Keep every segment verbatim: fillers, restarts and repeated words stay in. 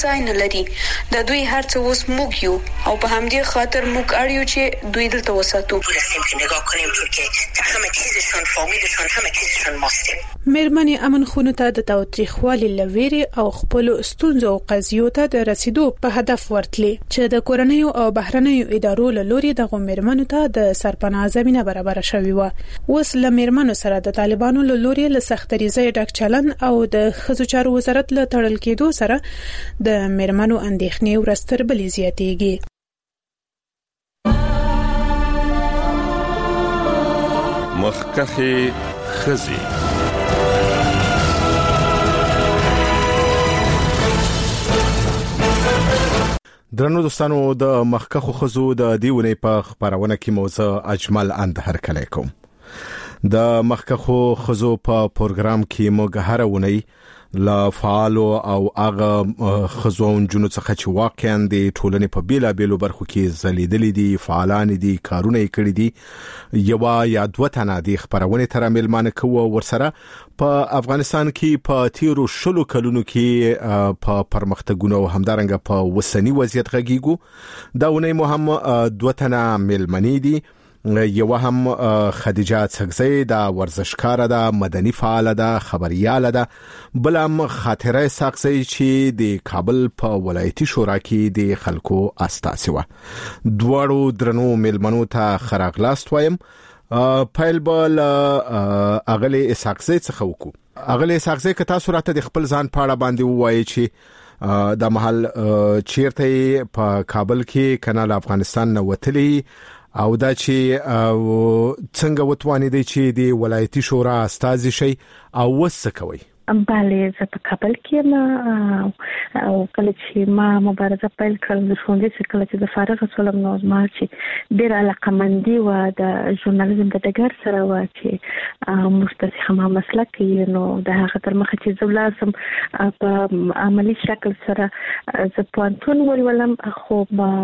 ځای نه لري. د دوی هر څه اوس موږ یو او په همدې خاطر موږ اړ یو چې دوی دلته وساتو. نگاه کنیم چون که همه چیزشون فامیلشون همه چیزشون ماستیم. مېرمنې امن خونو ته د تاوتریخوالي لويري او خپل ستونزو او قضیو ته د رسیدو په هدف ورتلي چې د کورنیو او بهرنیو ادارو له لوري د مېرمنو ته د سرپناه زمينه برابر شوې و. اوس له مېرمنو سره د طالبانو له لوري له سختريزي ډک چلن او د ښځو چارو وزارت له تړل کېدو سره د مېرمنو اندېښنې ورستر بلې زیاتېږي. مخکخي خزي درنو دوستانو د مخکخو خزو د دیونه په خبرونه کې موضوع اجمل اند هر کله کوم. د مخکخو خزو په پروګرام کې موږ هر ونی لا فعالو او هغه خزون جنو څخه چې واقعا د ټولنې په بیلا بیلو برخو کې زلیدلې دي، فعالان دي، کارونه یې کړی دي. یو یا دوه تنه د خبرونه تر ملمانه کوو ورسره په افغانستان کې په تیرو شلو کلونو کې په پرمختګونو او همدارنګه په وسنی وضعیت غږیږو. دا ونی مهم دوه تنه ملمنې دي. یو هم خدیجه څګزی دا ورزشکار ده، مدني فعال ده، خبريال ده. بل هم خاطره ساقزی چې د کابل په ولایتي شورا کې د خلکو استازي و. دوړو درنو ملمنو ته خراغلاست وایم. پایل بل اغلی ساقزی څخه وکړو. اغلی ساقزی که تاسو راته د خپل ځان پاړه باندې وایي چې د محل چیرته په کابل کې کنال افغانستان نه وتلی او دا چې څنګه وتوانې دی چې د ولایتي شورا استازي شي او وسه کوي. بله زه په کابل کې ما او کله چې ما مبارزه پیل کړم د ښوونځي څخه کله چې د فارغ شولم نو ما چې ډېر علاقمندي و د ژورنالیزم د ډګر سره و چې مستسیغه مسلک یې نو د هغه تر مخه چې زه لازم په عملی شکل سره زه پوهنتون ولولم خو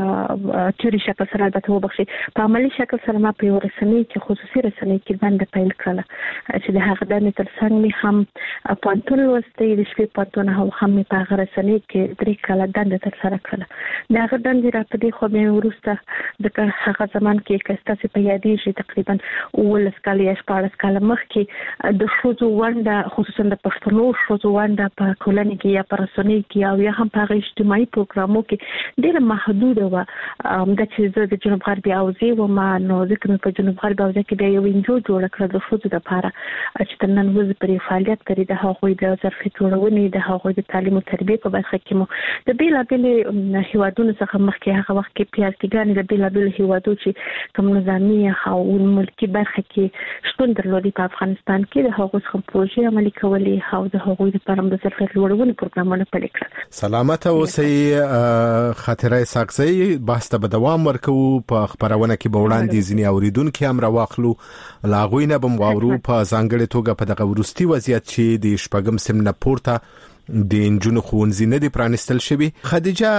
په تیوري شکل سره البته وبخښي په عملی شکل سره ما په یو رسنۍ کې خصوصي رسنۍ کې دنده پیل کړله چې د هغه دنده تر څنګ مې هم پانتون وسته د شپې پانتون او هم په غرسنی کې درې کاله دنده تر سره کړه. دا غو دنده را په دې خو به ورسته د هغه زمان کې کستاسي په یادې شي تقریبا ولس کال یا شپږ کال مخکې د شوزو ونده خصوصا د پښتنو شوزو ونده په کولنی کې یا په رسنۍ کې او یا هم په اجتماعي پروګرامو کې ډېر محدود و. د چې د جنوب غربي اوزي و ما نو ځکه په جنوب غربي اوزي کې د یو انجو جوړ کړل د شوزو لپاره چې تنن وز پر فعالیت کوي د هغوی د ظرفیت جوړونې د هغوی د تعلیم او تربیه په برخه کې مو د بیلابل هیوادونو څخه مخکې هغه وخت کې پیارتګان د بیلابل هیوادو چې کوم نظامی او ملکی برخه کې شتون درلودي په افغانستان کې د هغوی څخه پروژې عملي کولې او د هغوی لپاره د ظرفیت جوړونې پروګرامونه پیل کړل. سلامت اوسئ. خاطره ساقزی بحث ته دوام ورکو په خبرونه کې به وړاندې ځنی اوریدونکو هم راوخلو لاغوی نه بم غوړو په ځانګړي توګه په دغه ورستي وضعیت چې د شپږم سم نه پورته د انجونو خونځي نه دی پرانستل شوی. خدیجه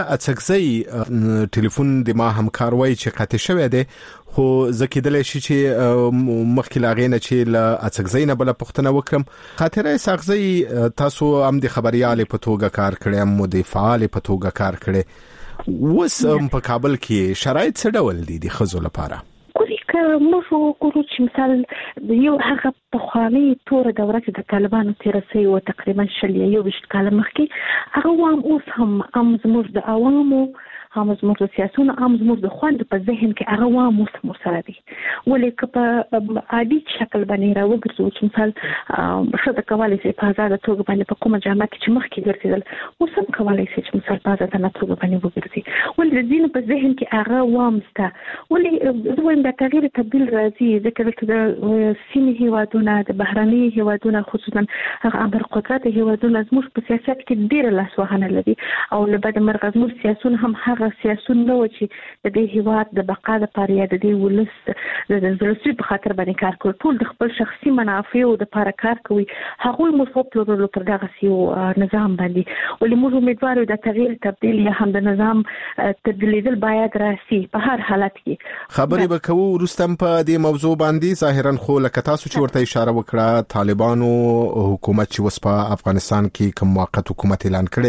څګزی ټلیفون د ما همکار وای چې قطع شوی دی خو زکیدل شي چې مخکې لاغې نه چې ل څګزی نه بل پښتنه وکم. خاطره څګزی تاسو هم د خبريال په توګه کار کړی هم د فعال په توګه کار کړی وس په کابل کې شرایط څه ډول دي د خزو لپاره؟ که موږ وګورو چې مثال یو هغه په خواني تور دوره کې د طالبانو تیرسي او تقریبا شل یو وشت کال مخکې هغه وام اوس هم هم زموږ د عوامو هم زموږ د سیاسيونو هم زموږ د خوند په ذهن کې هغه وام اوس مسره دي ولې که په عادي شکل باندې راوګرځو چې مثال شته کولای شي په آزاد توګه باندې په کومه جامعه کې چې مخکې ګرځیدل اوس هم کولای شي چې مثال په آزاد توګه باندې وګرځي ولې د دین په ذهن کې هغه وام سته ولې دوی د تغییر تبديل راځي ذکر د سیمه هیوادونه د بهراني هیوادونه خصوصا هغه امر قدرت هیوادونه زموږ په سیاست کې ډېر لاسوهنه لري او له بعد مرغ زموږ سیاسيون هم هغه سیاسون نو چې د دې هیواد د بقا لپاره یا د دې ولس د ولسي په خاطر باندې کار کوي ټول د خپل شخصي منافع او د لپاره کار کوي هغه مفوض لرلو پر دغه سیو نظام باندې ولې موږ امیدوارو د تغییر تبدیل یا هم د نظام تبدیل باید راسي په هر حالت کې. خبرې وکړو ورستم په دې موضوع باندې ظاهرا خو لکه تاسو چې ورته اشاره وکړه طالبانو حکومت چې وس په افغانستان کې کوم موقت حکومت اعلان کړي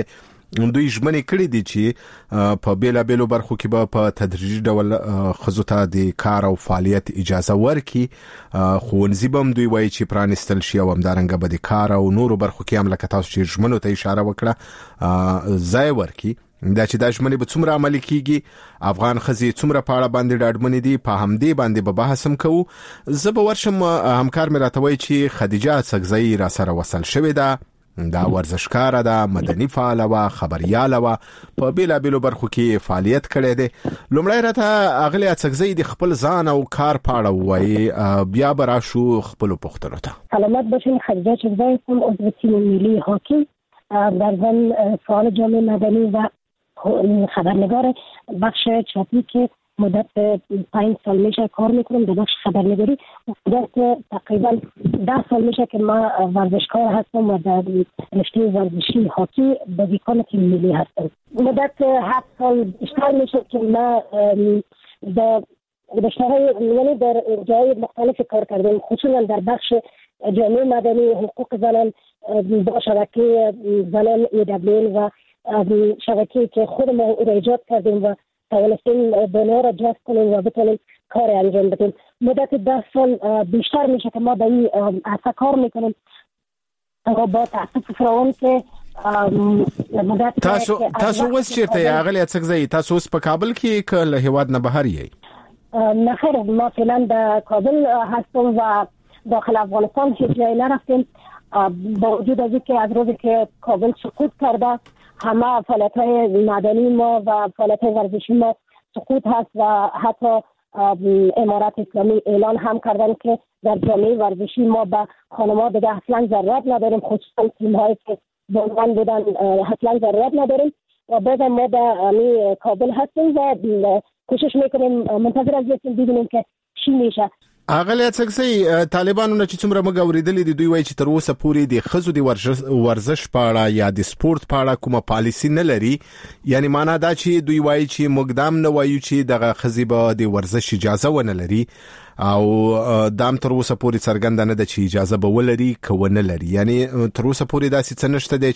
دوی ژمنې کړې دي چې په بیلا بیلو برخو کې به په تدریجي ډول خزو ته د کار او فعالیت اجازه ورکړي خونځي بم دوی وایي چې پرانستل شي او همدارنګه به د کار او نورو برخو کې هم لکه تاسو چې ژمنو ته اشاره وکړه ځای ورکړي دا چې د ژمنې به څومره عملي کیږي افغان خزي څومره په اړه باندې ډاډمن دي په همدې باندې به بحث هم کوو زه به ورشم همکار مې راته وایي چې خدیجه اڅکزۍ را سره وصل شوې ده دا ورزشکار ده مدني فعال او خبريال او په بیلا بیلو برخو کې فعالیت کړی دی لومړی راته اغلی اڅکزۍ د خپل ځان او کار پاړه وایي بیا به راشو خپل پوښتنو ته سلامت باشین خدیجه اڅکزۍ کوم عضو تیم ملی هاکی در ضمن فعال جامعه مدنی و خبرنگار بخش چاپی که مدت پنج سال میشه کار میکنم در بخش خبرنگاری مدت تقریبا ده سال میشه که ما ورزشکار هستم و در رشته ورزشی هاکی بازیکن تیم ملی هستم مدت هفت سال بیشتر میشه که ما در رشته‌های یعنی در جای مختلف کار کردیم خصوصا در بخش جامعه مدنی حقوق زنان با شبکه زنان ای دبلیو و شبکه‌ای که خودمون ایجاد کردیم و توانستیم بنا را جذب کنیم و بتونیم کار انجام بدیم مدت ده سال بیشتر میشه که ما به این اصلا کار میکنیم و با تاسف فراوان که مدت تاسو تاسو اوس چیرته اغلی اڅکزۍ تاسو اوس په کابل کې که له هیواد نه بهر یې نه خیر ما فعلا در کابل هستم و داخل افغانستان هیچ جایی نرفتیم با وجود از اینکه از روزی که کابل سقوط کرده همه فعالیت‌های مدنی ما و فعالیت‌های ورزشی ما سقوط هست و حتی امارات اسلامی اعلان هم کردن که در جامعه ورزشی ما به خانم‌ها دیگه اصلا ضرورت نداریم خصوصا تیم‌هایی که به عنوان بودن اصلا ضرورت نداریم و بعد ما در کابل هستیم و کوشش میکنیم منتظر هستیم ببینیم که چی میشه اغلی اڅکزۍ طالبانو نه چې څومره موږ اوریدلې دي دوی وایي چې تر اوسه پورې د خزو د ورزش په اړه یا د سپورت په اړه کومه پالیسی نه لري یعنی معنا دا چې دوی وایي چې موږ دام نه وایو چې دغه خزي به د ورزش اجازه ونه لري او دام تر اوسه پورې څرګنده نه ده چې اجازه به ولري که ونه لري یعنی تر اوسه پورې داسې څه نشته دی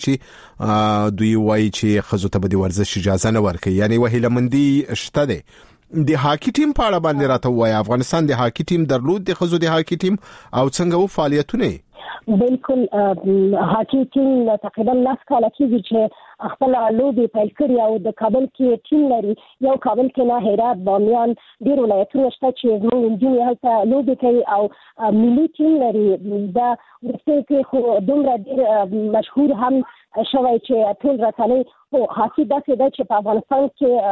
چې دوی وایي چې خزو ته به د ورزش اجازه نه ورکوي یعنی وهیلمندي شته دی د هاکی ټیم په اړه باندې راته وایي افغانستان د هاکی ټیم درلود د خزو د هاکی ټیم او څنګه و فعالیتونه بالکل هاکی ټیم تقریبا لاس کاله کېږي چې خپل لوبې پیل کړي او د کابل کې ټیم لري یو کابل کې نه هرات بامیان ډېر ولایتونه شته چې زموږ نجونې هلته لوبې کوي او ملي ټیم لري دا وروسته کې خو دومره ډېر مشهور هم شوی چې ټول رسنۍ خو هاکی داسې ده چې په افغانستان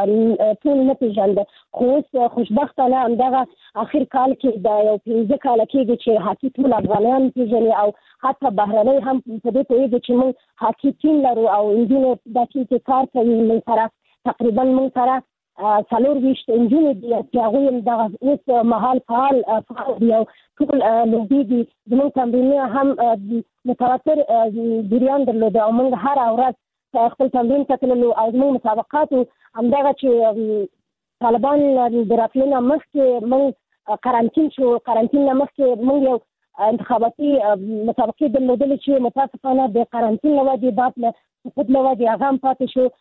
کې ټول نه پېژنده خو اوس خوشبختانه همدغه اخر کال کې د یو پنځه کاله کېږي چې هاکی ټول افغانان پېژني او حتی بهرنۍ هم په دې پوهېږي چې موږ هاکی ټیم لرو او نجونې دا ټیم کې کار کوي موږ سره تقریبا موږ سره څلور ویشت نجونې دي چې هغوی هم دغه اوس مهال فعال فعال دي او ټول لوبېږي زموږ تمرینونه هم متواتر جریان درلوده او موږ هره ورځ خپل تمرین ته تللو او زموږ مسابقاتو همدغه چې طالبان د راتلو نه مخکې موږ قرنطین شو قرنطین نه مخکې موږ یو انتخاباتي مسابقې درلودلې چې متاسفانه د قرنطین له وجې بعد له سقوط له وجې هغه هم پاتې شو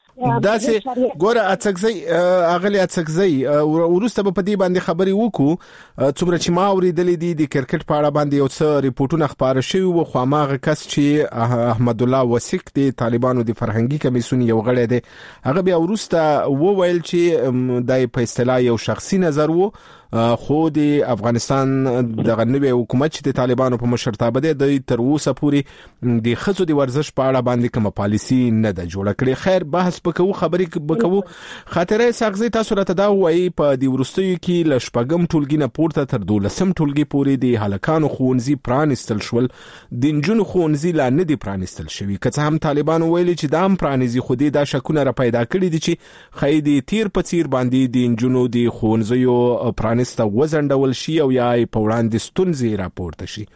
داسې ګوره اڅکزۍ اغلی اڅکزۍ وروسته به په دې باندې خبرې وکړو څومره چې ما اورېدلې دي د کرکټ په اړه باندې یو څه ریپورتونه خپاره شوي وو خو هماغه کس چې احمد الله وسیق د طالبانو د فرهنګي کمیسیون یو غړی دی هغه بیا وروسته وویل چې د په اصطلاح یو شخصي نظر وو خو د افغانستان دغه نوې حکومت چې د طالبانو په مشرتابه دی د تر اوسه پورې د خزو د ورزش په اړه باندې کومه پالیسی نه ده جوړه کړې خیر بحث وکړو خبرې وکړو خاطره ساغزي تاسو راته دا وایي په د ورستیو کې ل شپږم ټولګي نه پورته تر دولسم ټولګي پورې د هلکانو خونځي پرانستل شول د نجونو خونځي لا نه دي پرانستل شوی که څه هم طالبانو ویلي چې دا هم پرانیزي خو دې دا شکونه را پیدا کړي دي چې خېدي تیر په تیر باندې د نجونو د خونځیو پرانست وزندول شي او یا په وړاندې ستونزې راپورته شي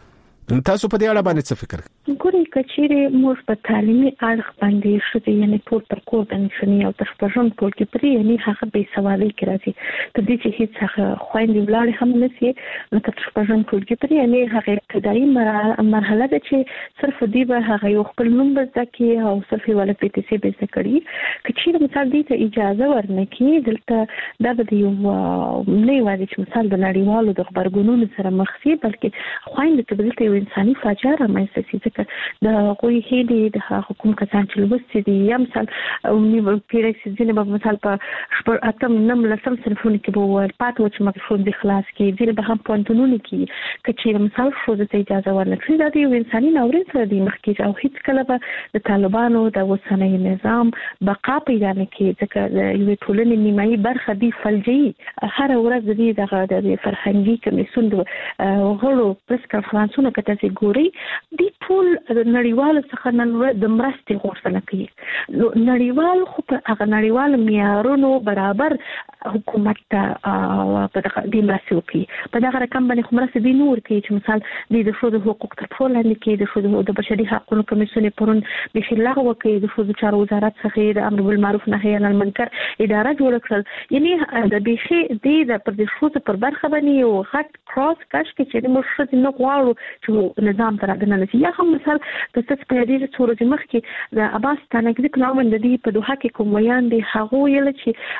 تاسو په دې اړه باندې څه فکر کوئ؟ ګوري کچېره موږ په تعلیمي اړخ باندې شته یعنی ټول تر کور د نشنی او تر شپږم ټول کې پرې یعنی هغه به سوالي کوي ته دې چې هیڅ هغه خويندې ولاړ هم نشي نو تر شپږم ټول کې پرې یعنی هغه ابتدایي مرحله ده چې صرف دې به هغه یو خپل نوم بزکي او صرف ولا پی ټی سی به ذکرې کچېره مثال دې ته اجازه ورنکې دلته دا به یو نه وایي چې مثال د نړیوالو د خبرګونونو سره مخ شي بلکې خويندې ته دلته یو انساني فاجعه رامنځته شي ځکه د غوي هېدي د حکومت کسان چې لوستي دي یا مثال نیو پیرکس ځینې به مثال په شپږ اتم نم لسم صنفونو کې به ول پات و چې مګ د خلاص کې ځینې به هم پونتونو کې کچې مثال شو د اجازه ورنکړي دا د یو انساني ناورین سره د مخکې او هیڅ کله به د طالبانو د وسنۍ نظام بقا پیدا نه کوي ځکه د یو ټولنې نیمایي برخه دی فلجي هر ورځ د دې د فرهنګي کمیسیون د غړو پرس کانفرنسونو کې تاسو ګوري د ټول نړیوال څخه نن د مرستې غوښتنه کوي نو نړیوال خو په هغه نړیوال معیارونو برابر حکومت ته په دغه د مرستې کوي په دغه رقم باندې خو مرستې دی نور کوي چې مثال د ښځو حقوق تر ټولو لاندې کې د ښځو د بشري حقوقو کمیسیون پرون د شلغه وکړي د ښځو چارو وزارت څخه د امر بالمعروف نهي عن المنکر اداره جوړ کړل یعنی د بيخي د پر د ښځو پر برخه باندې یو غټ کراس کاش کې چې موږ ښځې نه غواړو چې نظام تر اګنه نشي یا هم مثال د څه په دې څورو مخ کې د عباس تانګزي کلام د دې په دوه کې کوم ویان دي هغه ویل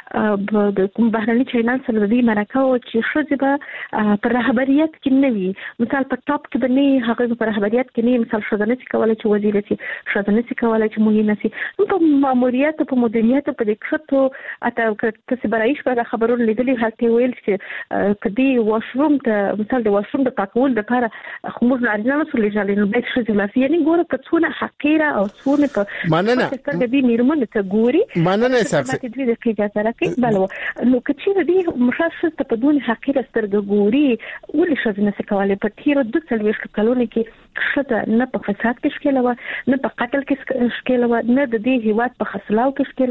چې د کوم بهرني چینل سره د دې مرکه او چې ښځې به پر رهبریت کې نه وي مثال په ټاپ کې باندې هغه پر رهبریت کې نه مثال شذنه چې کولای چې وزیر شي شذنه چې کولای چې مهینه شي نو په ماموریت په مدیریت په دې کښته اته کسب برایش په خبرونو لیدلې هلته ویل چې کدي واشروم ته مثال د واشروم د پاکول د لپاره خمور لري نه سولې ځلې نو به ښځې لاسي یعنی ګوره په څونه حقیره او څونه په مننه څنګه دې میرمن ته ګوري مننه سخت دې د اجازه راکې بل نو کچې دې مشخص ته په دون حقیره سترګ ګوري ولې ښځې نه کولای په تیر د څلويشت کلونو کې ښځه نه په فساد کې شکل و نه په قتل کې شکل و نه د دې هیواد په خسلاو کې شکل